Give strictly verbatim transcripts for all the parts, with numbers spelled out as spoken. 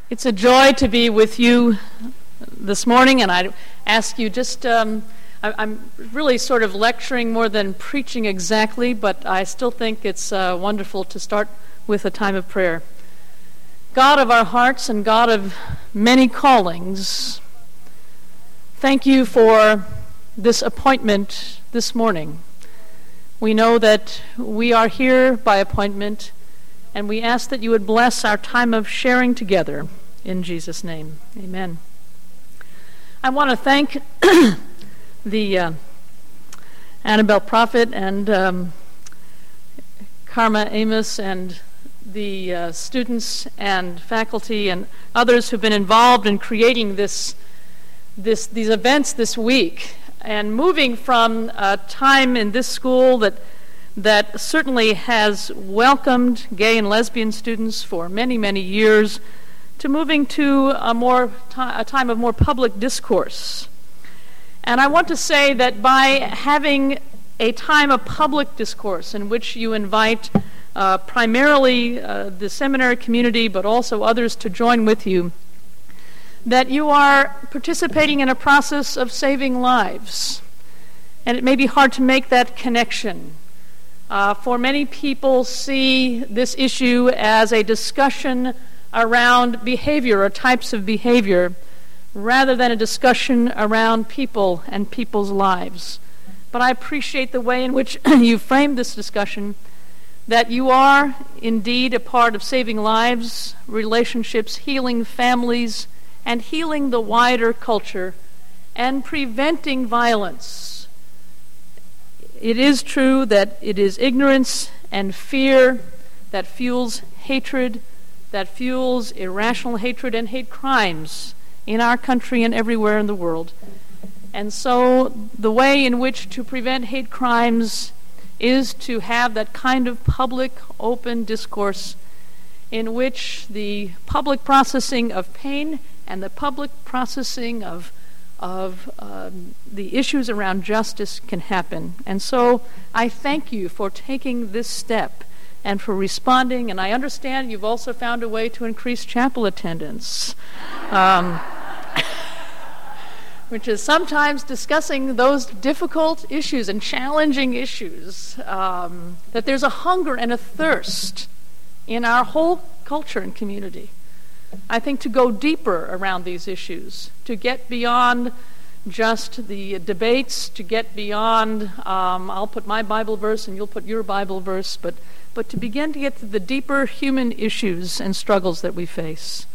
It's a joy to be with you this morning, and I ask you just, um, I, I'm really sort of lecturing more than preaching exactly, but I still think it's uh, wonderful to start with a time of prayer. God of our hearts and God of many callings, thank you for this appointment this morning. We know that we are here by appointment, and we ask that you would bless our time of sharing together. In Jesus' name, amen. I want to thank the uh, Annabelle Prophet and um, Karma Amos and the uh, students and faculty and others who've been involved in creating this, this, these events this week, and moving from a time in this school that that certainly has welcomed gay and lesbian students for many, many years, to moving to a more t- a time of more public discourse. And I want to say that by having a time of public discourse in which you invite uh, primarily uh, the seminary community, but also others to join with you, that you are participating in a process of saving lives. And it may be hard to make that connection. Uh, for many people see this issue as a discussion around behavior or types of behavior rather than a discussion around people and people's lives. But I appreciate the way in which you framed this discussion, that you are indeed a part of saving lives, relationships, healing families, and healing the wider culture, and preventing violence. It is true that it is ignorance and fear that fuels hatred, that fuels irrational hatred and hate crimes in our country and everywhere in the world. And so the way in which to prevent hate crimes is to have that kind of public, open discourse in which the public processing of pain and the public processing of of um, the issues around justice can happen. And so I thank you for taking this step and for responding, and I understand you've also found a way to increase chapel attendance, um, which is sometimes discussing those difficult issues and challenging issues, um, that there's a hunger and a thirst in our whole culture and community, I think, to go deeper around these issues, to get beyond just the debates, to get beyond, um, I'll put my Bible verse and you'll put your Bible verse, but, but to begin to get to the deeper human issues and struggles that we face.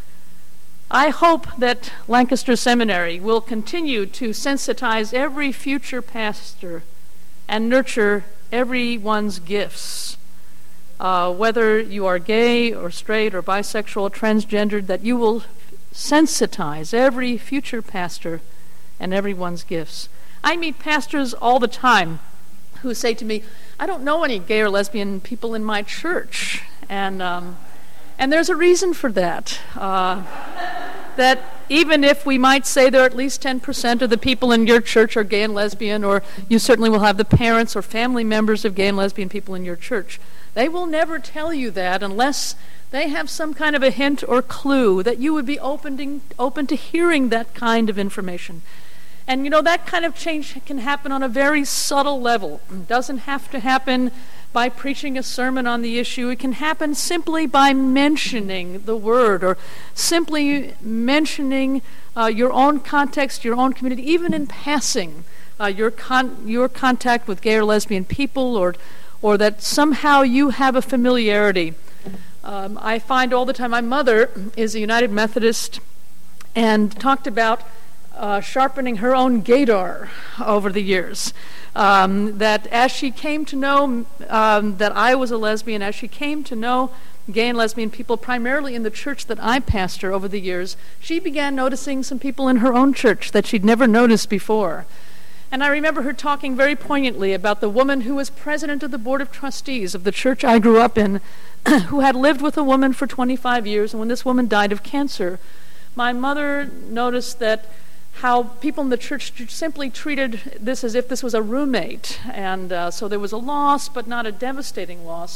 I hope that Lancaster Seminary will continue to sensitize every future pastor and nurture everyone's gifts. Uh, whether you are gay or straight or bisexual or transgendered, that you will sensitize every future pastor and everyone's gifts. I meet pastors all the time who say to me, I don't know any gay or lesbian people in my church. And um, and there's a reason for that. Uh, that even if we might say there are at least ten percent of the people in your church are gay and lesbian, or you certainly will have the parents or family members of gay and lesbian people in your church, they will never tell you that unless they have some kind of a hint or clue that you would be open to, open to hearing that kind of information. And you know, that kind of change can happen on a very subtle level. It doesn't have to happen by preaching a sermon on the issue. It can happen simply by mentioning the word, or simply mentioning uh, your own context, your own community, even in passing, uh, your con- your contact with gay or lesbian people, or or that somehow you have a familiarity. Um, I find all the time, my mother is a United Methodist and talked about uh, sharpening her own gaydar over the years. Um, that as she came to know um, that I was a lesbian, as she came to know gay and lesbian people, primarily in the church that I pastor over the years, she began noticing some people in her own church that she'd never noticed before. And I remember her talking very poignantly about the woman who was president of the board of trustees of the church I grew up in, who had lived with a woman for twenty-five years, and when this woman died of cancer, my mother noticed that how people in the church simply treated this as if this was a roommate, and uh, so there was a loss, but not a devastating loss.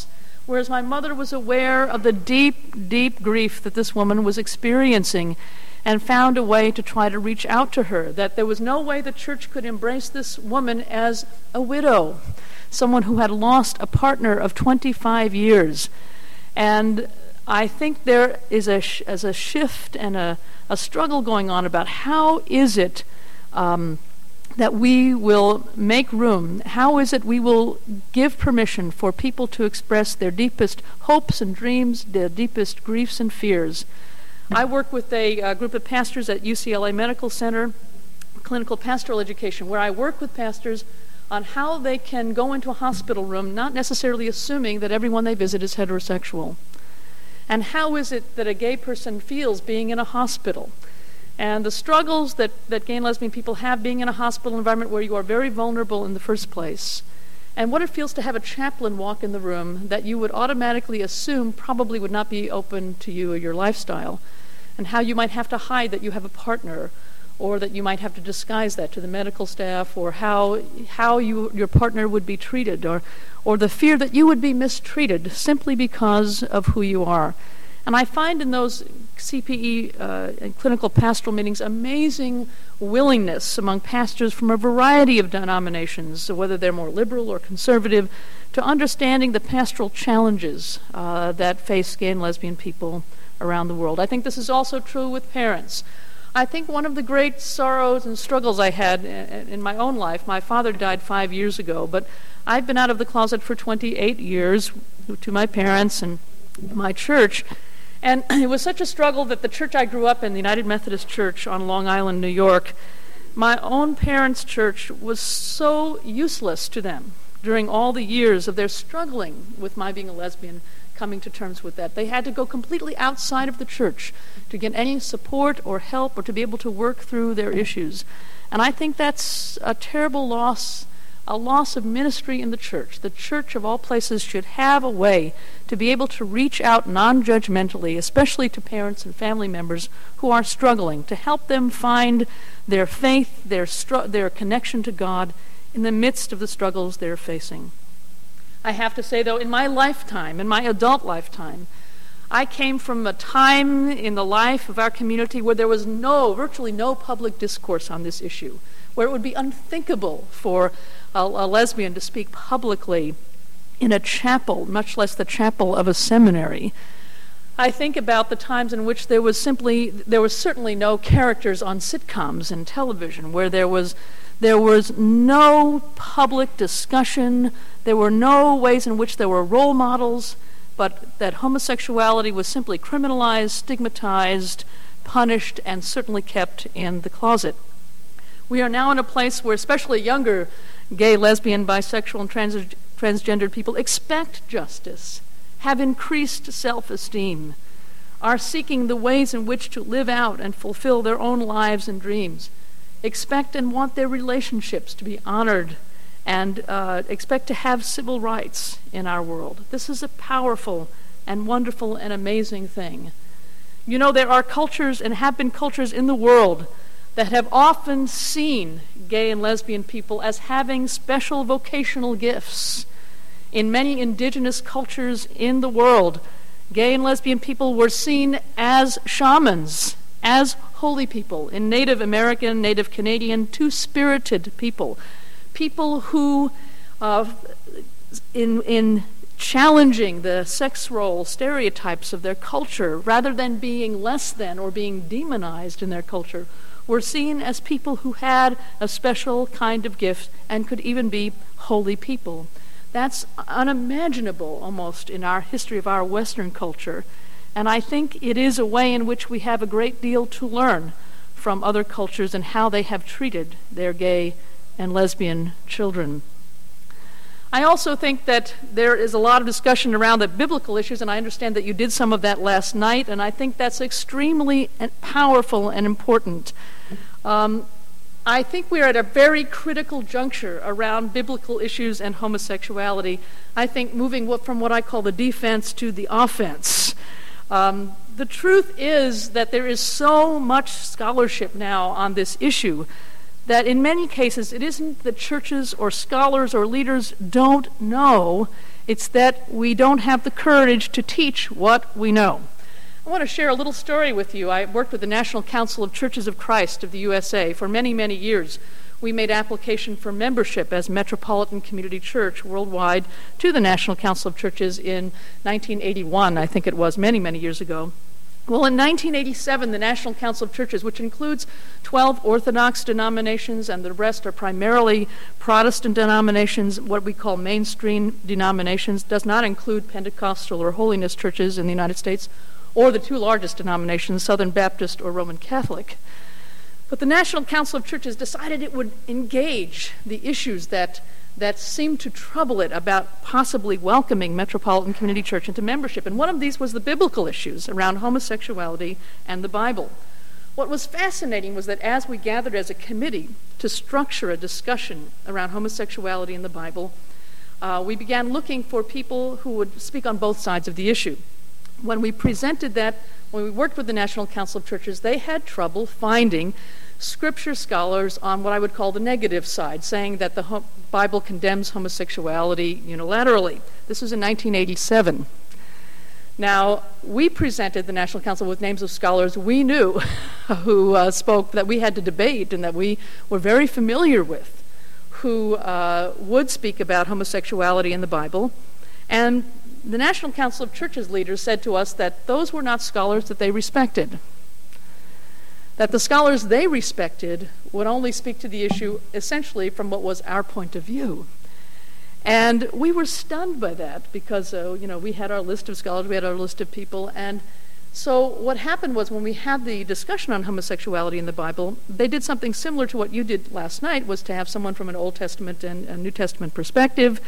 whereas my mother was aware of the deep, deep grief that this woman was experiencing and found a way to try to reach out to her, that there was no way the church could embrace this woman as a widow, someone who had lost a partner of twenty-five years. And I think there is a, sh- as a shift and a, a struggle going on about how is it um, that we will make room, how is it we will give permission for people to express their deepest hopes and dreams, their deepest griefs and fears. I work with a, a group of pastors at U C L A Medical Center, Clinical Pastoral Education, where I work with pastors on how they can go into a hospital room, not necessarily assuming that everyone they visit is heterosexual. And how is it that a gay person feels being in a hospital? And the struggles that, that gay and lesbian people have being in a hospital environment where you are very vulnerable in the first place. And what it feels to have a chaplain walk in the room that you would automatically assume probably would not be open to you or your lifestyle. And how you might have to hide that you have a partner, or that you might have to disguise that to the medical staff, or how how you your partner would be treated, or or the fear that you would be mistreated simply because of who you are. And I find in those C P E uh, and clinical pastoral meetings amazing willingness among pastors from a variety of denominations, so whether they're more liberal or conservative, to understanding the pastoral challenges uh, that face gay and lesbian people around the world. I think this is also true with parents. I think one of the great sorrows and struggles I had in, in my own life, my father died five years ago, but I've been out of the closet for twenty-eight years to my parents and my church. And it was such a struggle that the church I grew up in, the United Methodist Church on Long Island, New York, my own parents' church was so useless to them during all the years of their struggling with my being a lesbian, coming to terms with that. They had to go completely outside of the church to get any support or help or to be able to work through their issues. And I think that's a terrible loss, a loss of ministry in the church. The church of all places should have a way to be able to reach out non-judgmentally, especially to parents and family members who are struggling, to help them find their faith, their stru- their connection to God in the midst of the struggles they're facing. I have to say, though, in my lifetime, in my adult lifetime, I came from a time in the life of our community where there was no, virtually no public discourse on this issue, where it would be unthinkable for a, a lesbian to speak publicly in a chapel, much less the chapel of a seminary. I think about the times in which there was simply, there was certainly no characters on sitcoms and television, where there was There was no public discussion. There were no ways in which there were role models, but that homosexuality was simply criminalized, stigmatized, punished, and certainly kept in the closet. We are now in a place where especially younger gay, lesbian, bisexual, and trans- transgendered people expect justice, have increased self-esteem, are seeking the ways in which to live out and fulfill their own lives and dreams, expect and want their relationships to be honored, and uh, expect to have civil rights in our world. This is a powerful and wonderful and amazing thing. You know, there are cultures and have been cultures in the world that have often seen gay and lesbian people as having special vocational gifts. In many indigenous cultures in the world, gay and lesbian people were seen as shamans, as holy people. In Native American, Native Canadian, two-spirited people, people who, uh, in in challenging the sex role stereotypes of their culture, rather than being less than or being demonized in their culture, were seen as people who had a special kind of gift and could even be holy people. That's unimaginable almost in our history of our Western culture. And I think it is a way in which we have a great deal to learn from other cultures and how they have treated their gay and lesbian children. I also think that there is a lot of discussion around the biblical issues, and I understand that you did some of that last night, and I think that's extremely powerful and important. Um, I think we're at a very critical juncture around biblical issues and homosexuality. I think moving from what I call the defense to the offense. Um, the truth is that there is so much scholarship now on this issue that in many cases it isn't that churches or scholars or leaders don't know, It's that we don't have the courage to teach what we know. I want to share a little story with you. I worked with the National Council of Churches of Christ of the U S A for many, many years. We made application for membership as Metropolitan Community Church worldwide to the National Council of Churches in nineteen eighty-one, I think it was, many, many years ago. Well, in nineteen eighty-seven, the National Council of Churches, which includes twelve Orthodox denominations, and the rest are primarily Protestant denominations, what we call mainstream denominations, does not include Pentecostal or Holiness churches in the United States, or the two largest denominations, Southern Baptist or Roman Catholic. But the National Council of Churches decided it would engage the issues that that seemed to trouble it about possibly welcoming Metropolitan Community Church into membership. And one of these was the biblical issues around homosexuality and the Bible. What was fascinating was that as we gathered as a committee to structure a discussion around homosexuality and the Bible, uh, we began looking for people who would speak on both sides of the issue. When we presented that, when we worked with the National Council of Churches, they had trouble finding Scripture scholars on what I would call the negative side, saying that the ho- Bible condemns homosexuality unilaterally. This was in nineteen eighty-seven. Now, we presented the National Council with names of scholars we knew who uh, spoke, that we had to debate and that we were very familiar with, who uh, would speak about homosexuality in the Bible. And the National Council of Churches leaders said to us that those were not scholars that they respected, that the scholars they respected would only speak to the issue essentially from what was our point of view. And we were stunned by that because, uh, you know, we had our list of scholars, we had our list of people, and so what happened was when we had the discussion on homosexuality in the Bible, they did something similar to what you did last night, was to have someone from an Old Testament and a New Testament perspective,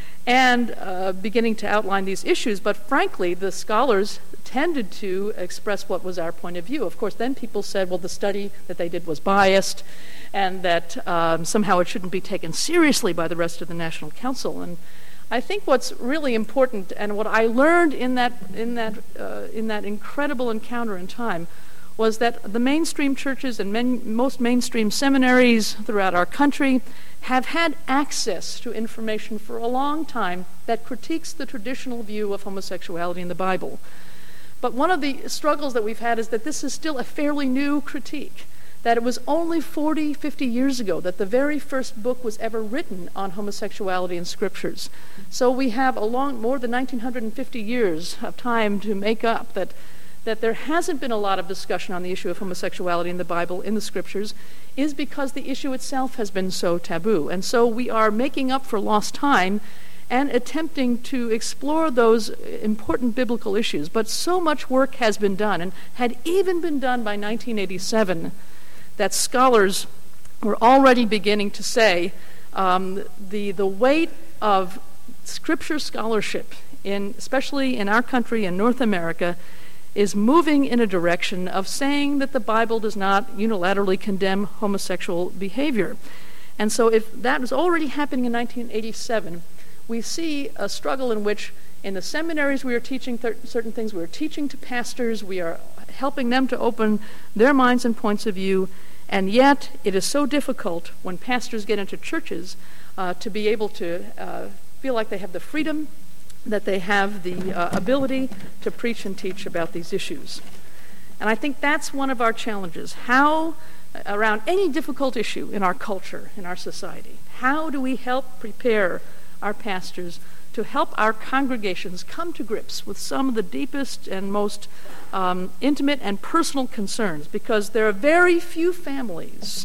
and uh, beginning to outline these issues. But frankly, the scholars tended to express what was our point of view. Of course, then people said, well, the study that they did was biased, and that um, somehow it shouldn't be taken seriously by the rest of the National Council. And I think what's really important, and what I learned in that in that uh, in that incredible encounter in time, was that the mainstream churches and men, most mainstream seminaries throughout our country have had access to information for a long time that critiques the traditional view of homosexuality in the Bible. But one of the struggles that we've had is that this is still a fairly new critique, that it was only forty, fifty years ago that the very first book was ever written on homosexuality in scriptures. So we have a long, more than nineteen fifty years of time to make up that that there hasn't been a lot of discussion on the issue of homosexuality in the Bible, in the scriptures, is because the issue itself has been so taboo. And so we are making up for lost time and attempting to explore those important biblical issues. But so much work has been done, and had even been done by nineteen eighty-seven, that scholars were already beginning to say um, the, the weight of scripture scholarship, in, especially in our country in North America, is moving in a direction of saying that the Bible does not unilaterally condemn homosexual behavior. And so if that was already happening in nineteen eighty-seven, we see a struggle in which in the seminaries we are teaching th- certain things, we are teaching to pastors, we are helping them to open their minds and points of view, and yet it is so difficult when pastors get into churches uh, to be able to uh, feel like they have the freedom, that they have the uh, ability to preach and teach about these issues. And I think that's one of our challenges. How, around any difficult issue in our culture, in our society, how do we help prepare our pastors to help our congregations come to grips with some of the deepest and most um, intimate and personal concerns? Because there are very few families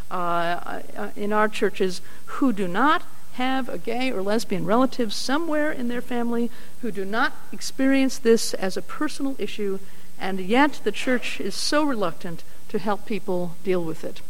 uh, in our churches who do not have a gay or lesbian relative somewhere in their family, who do not experience this as a personal issue, and yet the church is so reluctant to help people deal with it.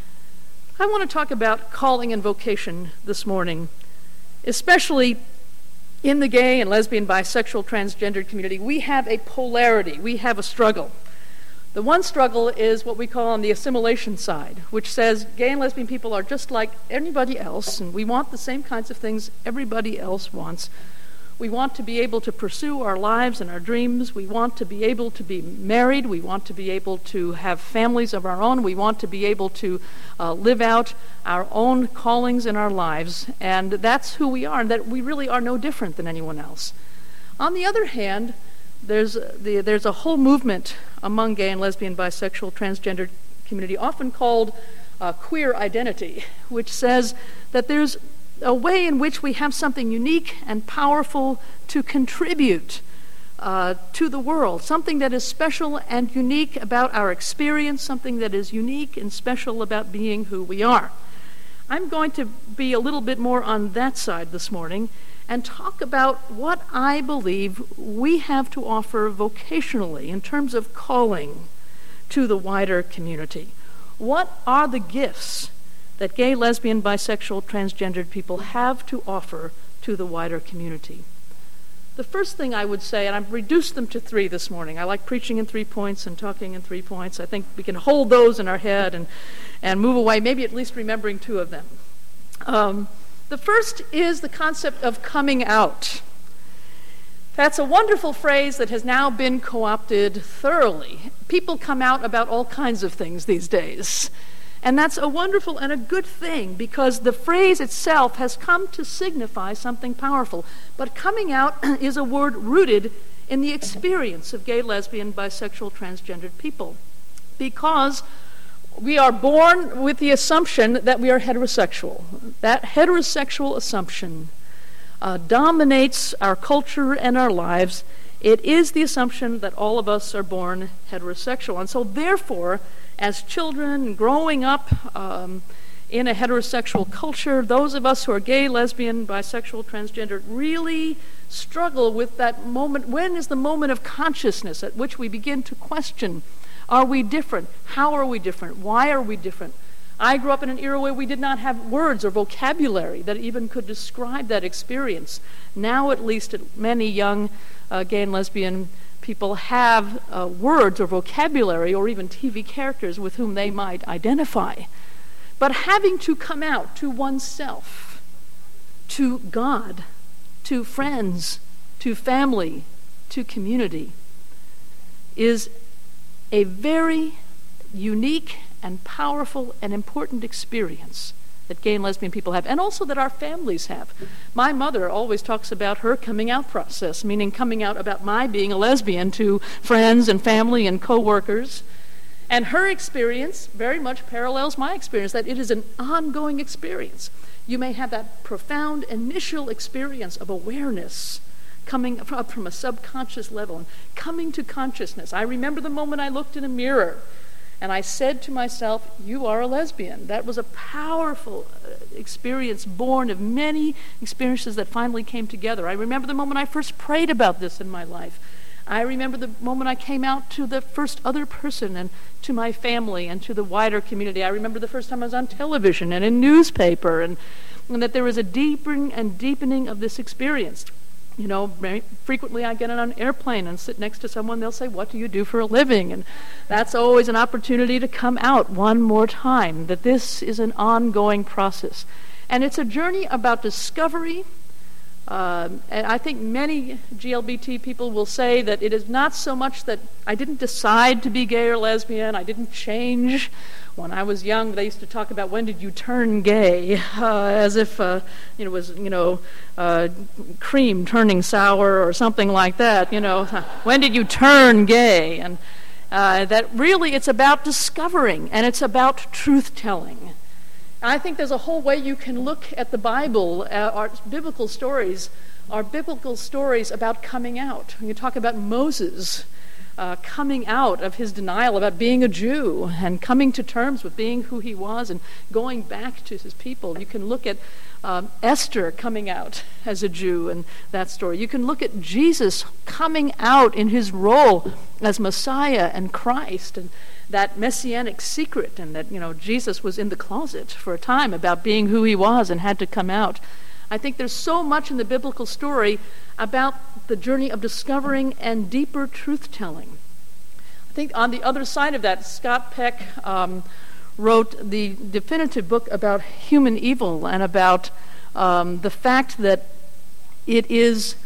I want to talk about calling and vocation this morning, especially in the gay and lesbian, bisexual, transgendered community. We have a polarity, we have a struggle. The one struggle is what we call on the assimilation side, which says gay and lesbian people are just like anybody else, and we want the same kinds of things everybody else wants. We want to be able to pursue our lives and our dreams. We want to be able to be married. We want to be able to have families of our own. We want to be able to uh, live out our own callings in our lives. And that's who we are, and that we really are no different than anyone else. On the other hand, there's, the, there's a whole movement among gay and lesbian, bisexual, transgender community, often called uh, queer identity, which says that there's a way in which we have something unique and powerful to contribute uh, to the world, something that is special and unique about our experience, something that is unique and special about being who we are. I'm going to be a little bit more on that side this morning and talk about what I believe we have to offer vocationally in terms of calling to the wider community. What are the gifts that gay, lesbian, bisexual, transgendered people have to offer to the wider community? The first thing I would say, and I've reduced them to three this morning. I like preaching in three points and talking in three points. I think we can hold those in our head and, and move away, maybe at least remembering two of them. Um, the first is the concept of coming out. That's a wonderful phrase that has now been co-opted thoroughly. People come out about all kinds of things these days. And that's a wonderful and a good thing, because the phrase itself has come to signify something powerful. But coming out is a word rooted in the experience of gay, lesbian, bisexual, transgendered people. Because we are born with the assumption that we are heterosexual. That heterosexual assumption uh, dominates our culture and our lives. It is the assumption that all of us are born heterosexual. And so therefore, as children growing up um, in a heterosexual culture, those of us who are gay, lesbian, bisexual, transgender really struggle with that moment. When is the moment of consciousness at which we begin to question, are we different? How are we different? Why are we different? I grew up in an era where we did not have words or vocabulary that even could describe that experience. Now, at least, many young uh, gay and lesbian people have uh, words or vocabulary or even T V characters with whom they might identify. But having to come out to oneself, to God, to friends, to family, to community, is a very unique and powerful and important experience that gay and lesbian people have, and also that our families have. My mother always talks about her coming out process, meaning coming out about my being a lesbian to friends and family and co-workers. And her experience very much parallels my experience, that it is an ongoing experience. You may have that profound initial experience of awareness coming up from a subconscious level and coming to consciousness. I remember the moment I looked in a mirror and I said to myself, you are a lesbian. That was a powerful experience born of many experiences that finally came together. I remember the moment I first prayed about this in my life. I remember the moment I came out to the first other person and to my family and to the wider community. I remember the first time I was on television and in newspaper, and, and that there was a deepening and deepening of this experience. You know, very frequently I get on an airplane and sit next to someone, they'll say, what do you do for a living? And that's always an opportunity to come out one more time, that this is an ongoing process. And it's a journey about discovery. Um, and I think many G L B T people will say that it is not so much that I didn't decide to be gay or lesbian, I didn't change. When I was young, they used to talk about when did you turn gay, uh, as if uh, you know, it was you know uh, cream turning sour or something like that. You know, when did you turn gay? And uh, that really it's about discovering, and it's about truth telling. I think there's a whole way you can look at the Bible, uh, our biblical stories, our biblical stories about coming out. When you talk about Moses uh, coming out of his denial about being a Jew and coming to terms with being who he was and going back to his people. You can look at um, Esther coming out as a Jew and that story. You can look at Jesus coming out in his role as Messiah and Christ, and that messianic secret, and that, you know, Jesus was in the closet for a time about being who he was and had to come out. I think there's so much in the biblical story about the journey of discovering and deeper truth-telling. I think on the other side of that, Scott Peck um, wrote the definitive book about human evil and about um, the fact that it is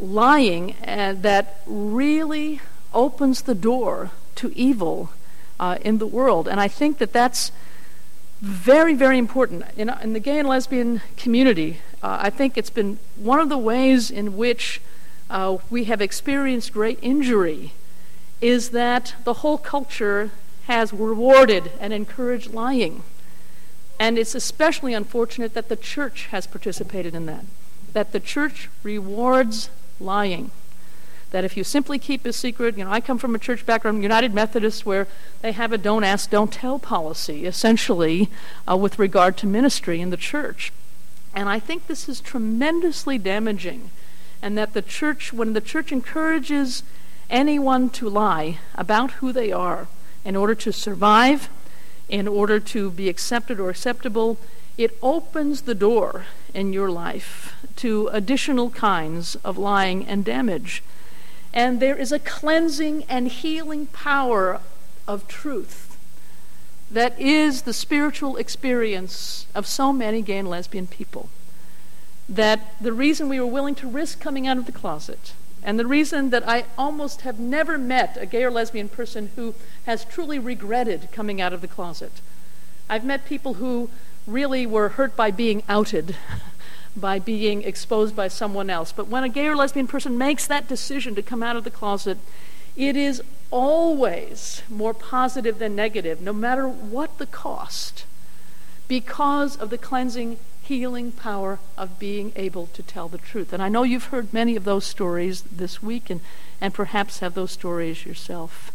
lying uh, that really opens the door to evil uh, in the world. And I think that that's very, very important. In, in the gay and lesbian community, uh, I think it's been one of the ways in which uh, we have experienced great injury is that the whole culture has rewarded and encouraged lying. And it's especially unfortunate that the church has participated in that, that the church rewards lying. That if you simply keep a secret, you know, I come from a church background, United Methodist, where they have a don't ask, don't tell policy, essentially, uh, with regard to ministry in the church. And I think this is tremendously damaging, and that the church, when the church encourages anyone to lie about who they are in order to survive, in order to be accepted or acceptable, it opens the door in your life to additional kinds of lying and damage. And there is a cleansing and healing power of truth that is the spiritual experience of so many gay and lesbian people. That the reason we were willing to risk coming out of the closet, and the reason that I almost have never met a gay or lesbian person who has truly regretted coming out of the closet. I've met people who really were hurt by being outed, by being exposed by someone else. But when a gay or lesbian person makes that decision to come out of the closet, it is always more positive than negative, no matter what the cost, because of the cleansing, healing power of being able to tell the truth. And I know you've heard many of those stories this week, and, and perhaps have those stories yourself.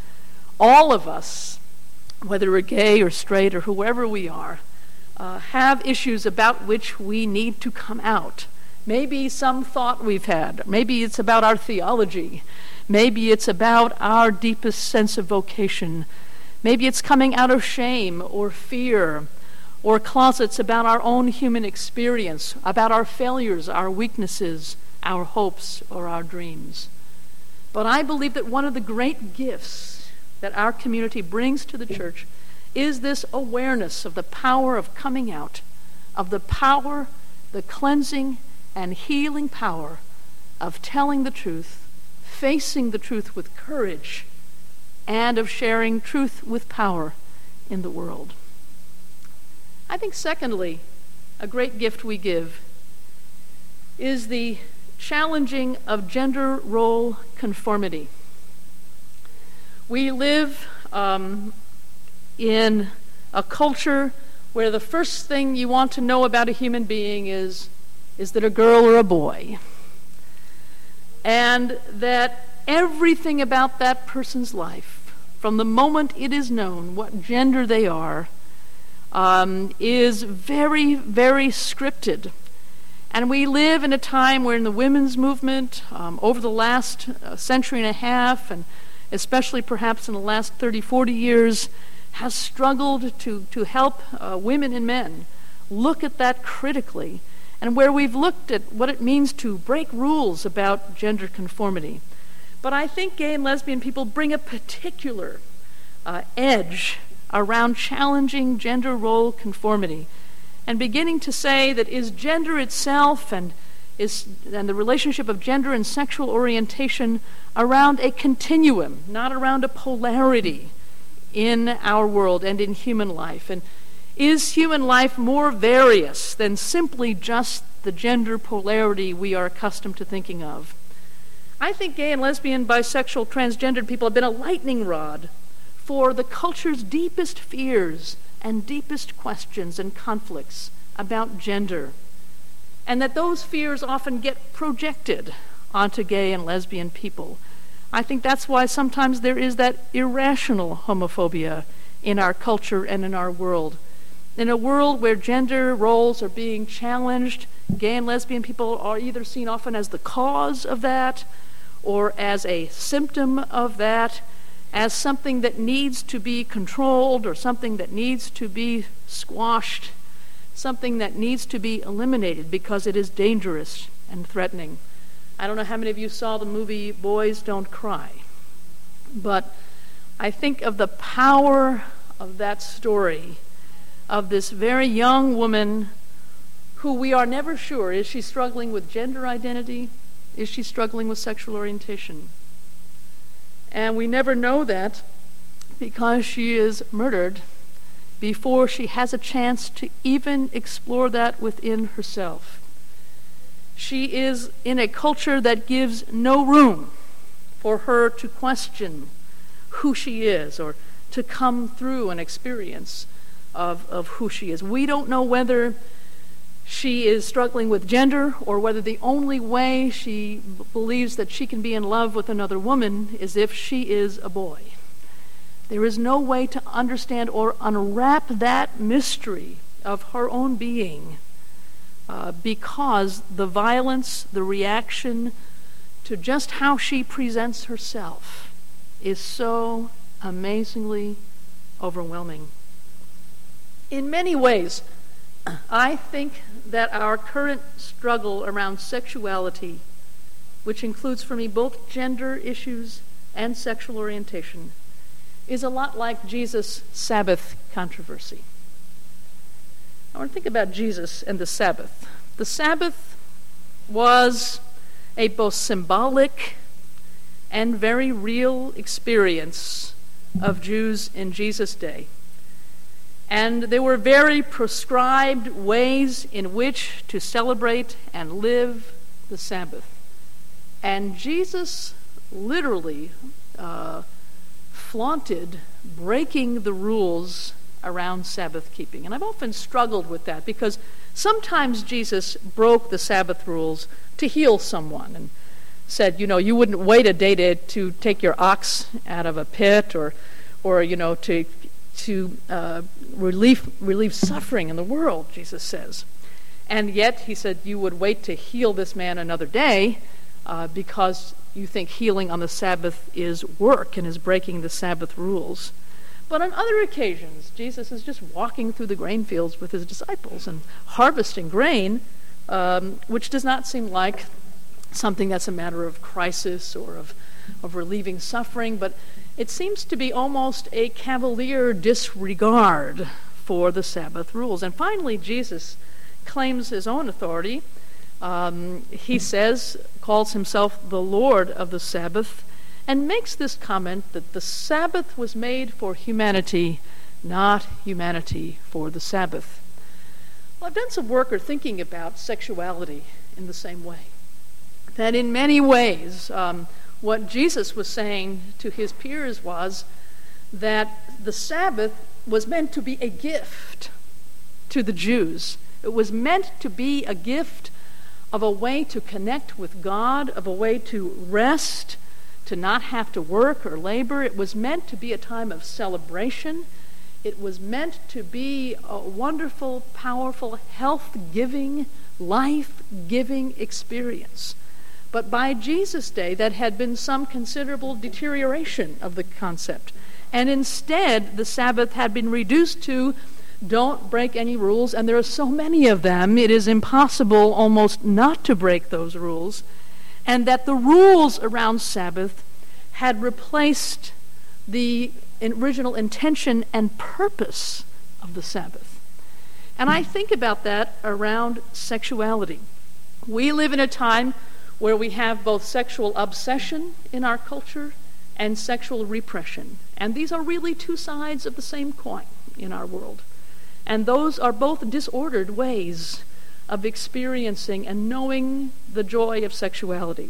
All of us, whether we're gay or straight or whoever we are, uh, have issues about which we need to come out. Maybe some thought we've had. Maybe it's about our theology. Maybe it's about our deepest sense of vocation. Maybe it's coming out of shame or fear, or closets about our own human experience, about our failures, our weaknesses, our hopes, or our dreams. But I believe that one of the great gifts that our community brings to the church is this awareness of the power of coming out, of the power, the cleansing and healing power of telling the truth, facing the truth with courage, and of sharing truth with power in the world. I think, secondly, a great gift we give is the challenging of gender role conformity. We live um, in a culture where the first thing you want to know about a human being is, is that a girl or a boy. And that everything about that person's life, from the moment it is known what gender they are, Um, is very, very scripted. And we live in a time where in the women's movement, um, over the last uh, century and a half, and especially perhaps in the last thirty, forty years, has struggled to, to help uh, women and men look at that critically, and where we've looked at what it means to break rules about gender conformity. But I think gay and lesbian people bring a particular uh, edge around challenging gender role conformity and beginning to say that is gender itself and is and the relationship of gender and sexual orientation around a continuum, not around a polarity in our world and in human life. And is human life more various than simply just the gender polarity we are accustomed to thinking of? I think gay and lesbian, bisexual, transgendered people have been a lightning rod for the culture's deepest fears and deepest questions and conflicts about gender, and that those fears often get projected onto gay and lesbian people. I think that's why sometimes there is that irrational homophobia in our culture and in our world. In a world where gender roles are being challenged, gay and lesbian people are either seen often as the cause of that or as a symptom of that, as something that needs to be controlled or something that needs to be squashed, something that needs to be eliminated because it is dangerous and threatening. I don't know how many of you saw the movie Boys Don't Cry, but I think of the power of that story, of this very young woman who we are never sure, is she struggling with gender identity? is she struggling with sexual orientation? And we never know that because she is murdered before she has a chance to even explore that within herself. She is in a culture that gives no room for her to question who she is or to come through an experience of, of who she is. We don't know whether she is struggling with gender or whether the only way she b- believes that she can be in love with another woman is if she is a boy. There is no way to understand or unwrap that mystery of her own being uh, because the violence, the reaction to just how she presents herself is so amazingly overwhelming. In many ways, I think that our current struggle around sexuality, which includes for me both gender issues and sexual orientation, is a lot like Jesus' Sabbath controversy. I want to think about Jesus and the Sabbath. The Sabbath was a both symbolic and very real experience of Jews in Jesus' day. And there were very prescribed ways in which to celebrate and live the Sabbath. And Jesus literally uh, flaunted breaking the rules around Sabbath keeping. And I've often struggled with that because sometimes Jesus broke the Sabbath rules to heal someone and said, you know, you wouldn't wait a day to, to take your ox out of a pit or, or you know, to to uh, relieve, relieve suffering in the world, Jesus says. And yet, he said, you would wait to heal this man another day uh, because you think healing on the Sabbath is work and is breaking the Sabbath rules. But on other occasions, Jesus is just walking through the grain fields with his disciples and harvesting grain, um, which does not seem like something that's a matter of crisis or of, of relieving suffering, but it seems to be almost a cavalier disregard for the Sabbath rules. And finally, Jesus claims his own authority. Um, he says, calls himself the Lord of the Sabbath, and makes this comment that the Sabbath was made for humanity, not humanity for the Sabbath. Well, I've done some work or thinking about sexuality in the same way. That in many ways, um, what Jesus was saying to his peers was that the Sabbath was meant to be a gift to the Jews. It was meant to be a gift of a way to connect with God, of a way to rest, to not have to work or labor. It was meant to be a time of celebration. It was meant to be a wonderful, powerful, health-giving, life-giving experience. But by Jesus' day, that had been some considerable deterioration of the concept. And instead, the Sabbath had been reduced to don't break any rules, and there are so many of them, it is impossible almost not to break those rules. And that the rules around Sabbath had replaced the original intention and purpose of the Sabbath. And I think about that around sexuality. We live in a time where we have both sexual obsession in our culture and sexual repression. And these are really two sides of the same coin in our world. And those are both disordered ways of experiencing and knowing the joy of sexuality.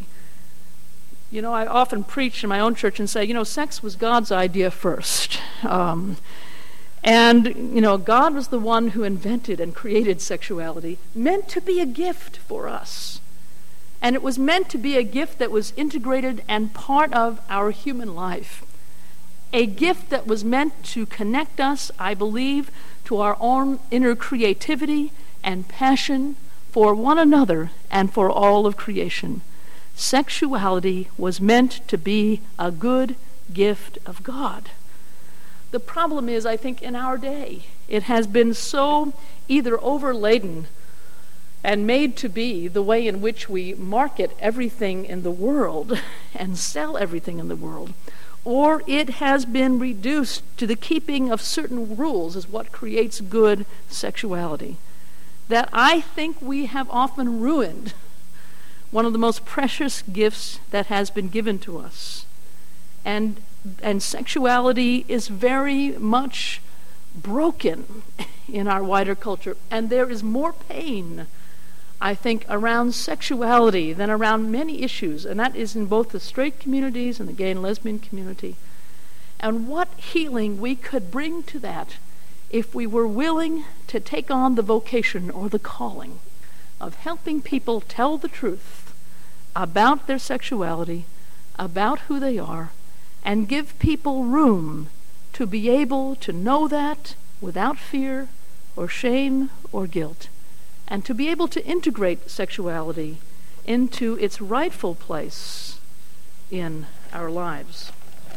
You know, I often preach in my own church and say, you know, sex was God's idea first. Um, and, you know, God was the one who invented and created sexuality, meant to be a gift for us. And it was meant to be a gift that was integrated and part of our human life. A gift that was meant to connect us, I believe, to our own inner creativity and passion for one another and for all of creation. Sexuality was meant to be a good gift of God. The problem is, I think, in our day, it has been so either overladen and made to be the way in which we market everything in the world and sell everything in the world, or it has been reduced to the keeping of certain rules as what creates good sexuality, that I think we have often ruined one of the most precious gifts that has been given to us. And, and sexuality is very much broken in our wider culture. And there is more pain, I think, around sexuality than around many issues. And that is in both the straight communities and the gay and lesbian community. And what healing we could bring to that if we were willing to take on the vocation or the calling of helping people tell the truth about their sexuality, about who they are, and give people room to be able to know that without fear or shame or guilt, and to be able to integrate sexuality into its rightful place in our lives.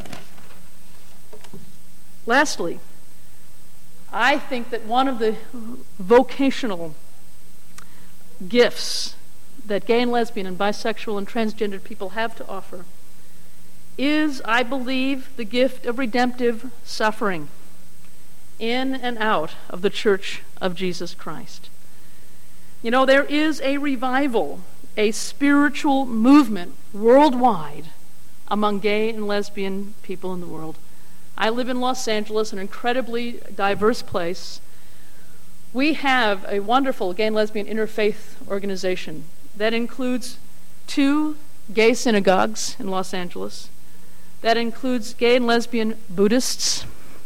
Lastly, I think that one of the vocational gifts that gay and lesbian and bisexual and transgendered people have to offer is, I believe, the gift of redemptive suffering in and out of the Church of Jesus Christ. You know, there is a revival, a spiritual movement worldwide among gay and lesbian people in the world. I live in Los Angeles, an incredibly diverse place. We have a wonderful gay and lesbian interfaith organization that includes two gay synagogues in Los Angeles, that includes gay and lesbian Buddhists,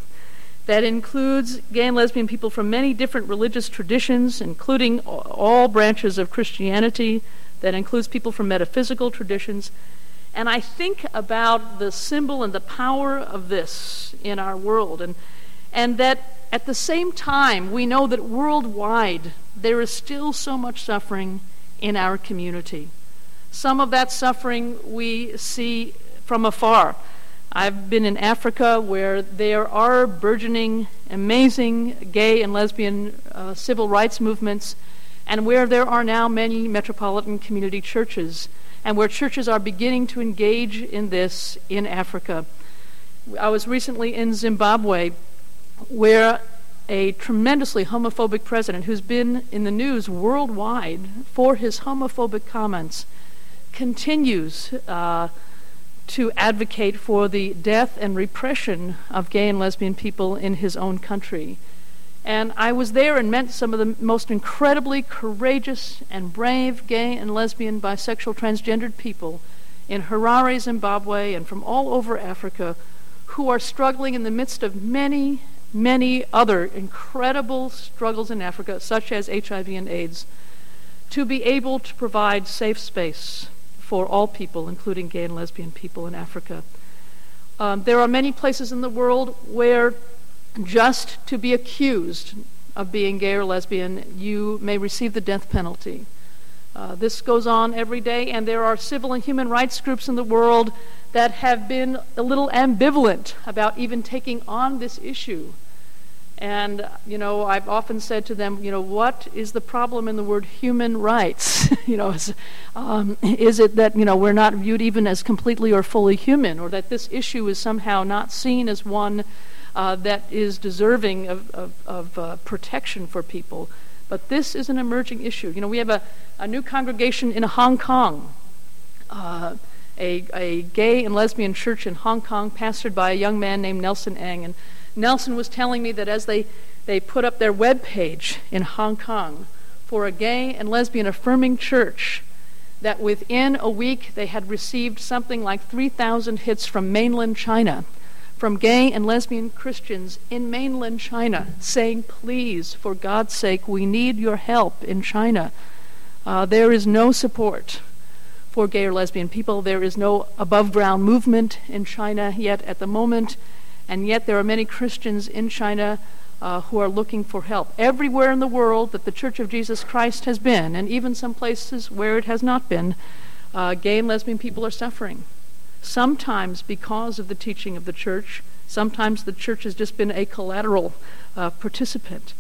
that includes gay and lesbian people from many different religious traditions, including all branches of Christianity, that includes people from metaphysical traditions. And I think about the symbol and the power of this in our world, and and that at the same time we know that worldwide there is still so much suffering in our community. Some of that suffering we see from afar. I've been in Africa where there are burgeoning, amazing gay and lesbian uh, civil rights movements, and where there are now many metropolitan community churches, and where churches are beginning to engage in this in Africa. I was recently in Zimbabwe, where a tremendously homophobic president who's been in the news worldwide for his homophobic comments continues uh, to advocate for the death and repression of gay and lesbian people in his own country. And I was there and met some of the most incredibly courageous and brave gay and lesbian, bisexual, transgendered people in Harare, Zimbabwe, and from all over Africa who are struggling in the midst of many, many other incredible struggles in Africa, such as H I V and AIDS, to be able to provide safe space for all people, including gay and lesbian people in Africa. Um, there are many places in the world where just to be accused of being gay or lesbian, you may receive the death penalty. Uh, this goes on every day, and there are civil and human rights groups in the world that have been a little ambivalent about even taking on this issue. And, you know, I've often said to them, you know, what is the problem in the word human rights? you know, is, um, is it that, you know, we're not viewed even as completely or fully human, or that this issue is somehow not seen as one Uh, that is deserving of, of, of uh, protection for people? But this is an emerging issue. You know, we have a, a new congregation in Hong Kong, uh, a, a gay and lesbian church in Hong Kong, pastored by a young man named Nelson Eng. And Nelson was telling me that as they, they put up their web page in Hong Kong for a gay and lesbian affirming church, that within a week they had received something like three thousand hits from mainland China, from gay and lesbian Christians in mainland China, saying, please, for God's sake, we need your help in China. Uh, there is no support for gay or lesbian people. There is no above-ground movement in China yet at the moment, and yet there are many Christians in China uh, who are looking for help. Everywhere in the world that the Church of Jesus Christ has been, and even some places where it has not been, uh, gay and lesbian people are suffering. Sometimes because of the teaching of the church, sometimes the church has just been a collateral uh, participant.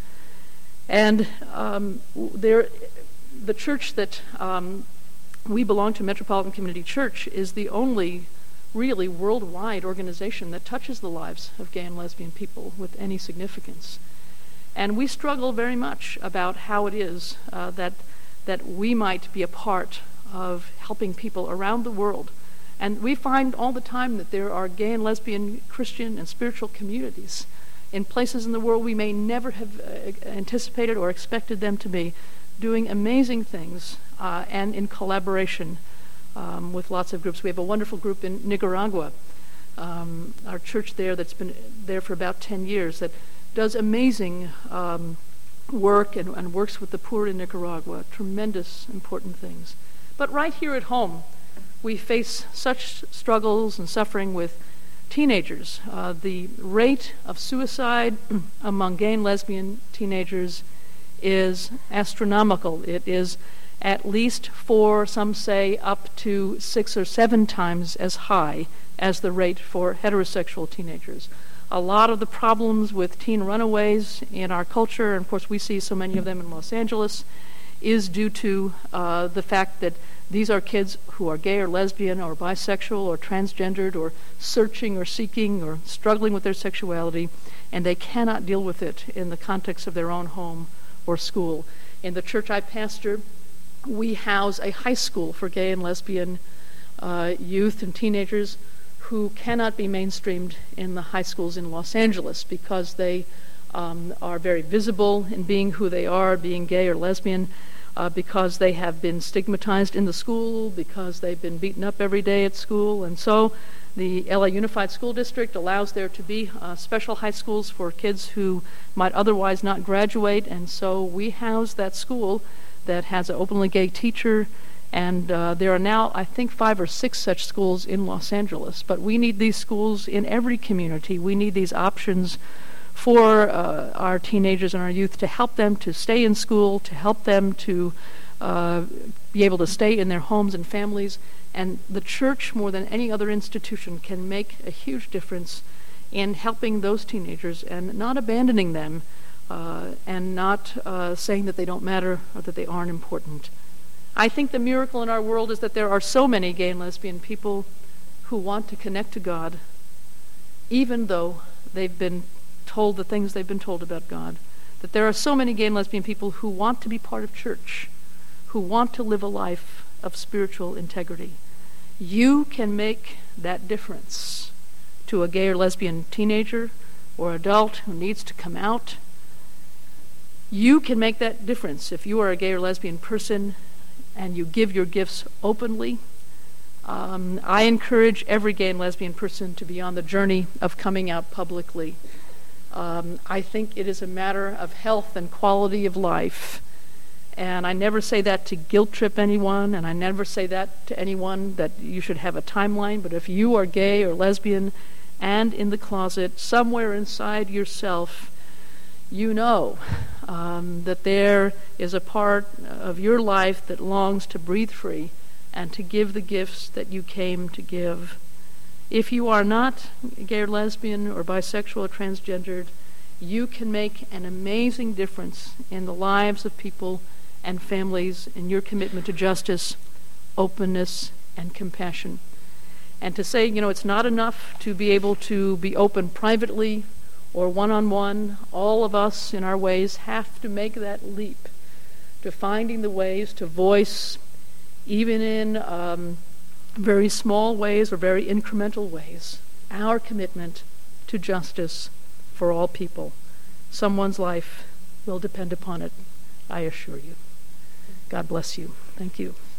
And um, there, the church that um, we belong to, Metropolitan Community Church, is the only really worldwide organization that touches the lives of gay and lesbian people with any significance. And we struggle very much about how it is uh, that, that we might be a part of helping people around the world. And we find all the time that there are gay and lesbian Christian and spiritual communities in places in the world we may never have uh, anticipated or expected them to be, doing amazing things uh, and in collaboration um, with lots of groups. We have a wonderful group in Nicaragua, um, our church there that's been there for about ten years, that does amazing um, work and, and works with the poor in Nicaragua, tremendous, important things. But right here at home, we face such struggles and suffering with teenagers. Uh, the rate of suicide among gay and lesbian teenagers is astronomical. It is at least four, some say up to six or seven times as high as the rate for heterosexual teenagers. A lot of the problems with teen runaways in our culture, and of course we see so many of them in Los Angeles, is due to uh, the fact that these are kids who are gay or lesbian or bisexual or transgendered or searching or seeking or struggling with their sexuality, and they cannot deal with it in the context of their own home or school. In the church I pastor, we house a high school for gay and lesbian uh, youth and teenagers who cannot be mainstreamed in the high schools in Los Angeles because they um, are very visible in being who they are, being gay or lesbian, uh, because they have been stigmatized in the school, because they've been beaten up every day at school. And so the L A Unified School District allows there to be uh, special high schools for kids who might otherwise not graduate, and so we house that school that has an openly gay teacher, and uh, there are now, I think, five or six such schools in Los Angeles. But we need these schools in every community. We need these options for uh, our teenagers and our youth to help them to stay in school, to help them to uh, be able to stay in their homes and families. And the church, more than any other institution, can make a huge difference in helping those teenagers and not abandoning them uh, and not uh, saying that they don't matter or that they aren't important. I think the miracle in our world is that there are so many gay and lesbian people who want to connect to God, even though they've been told the things they've been told about God. That there are so many gay and lesbian people who want to be part of church, who want to live a life of spiritual integrity. You can make that difference to a gay or lesbian teenager or adult who needs to come out. You can make that difference if you are a gay or lesbian person and you give your gifts openly. Um, I encourage every gay and lesbian person to be on the journey of coming out publicly. Um, I think it is a matter of health and quality of life. And I never say that to guilt trip anyone, and I never say that to anyone that you should have a timeline, but if you are gay or lesbian and in the closet, somewhere inside yourself, you know um, that there is a part of your life that longs to breathe free and to give the gifts that you came to give. If you are not gay or lesbian or bisexual or transgendered, you can make an amazing difference in the lives of people and families in your commitment to justice, openness, and compassion. And to say, you know, it's not enough to be able to be open privately or one-on-one. All of us in our ways have to make that leap to finding the ways to voice, even in um, very small ways or very incremental ways, our commitment to justice for all people. Someone's life will depend upon it, I assure you. God bless you. Thank you.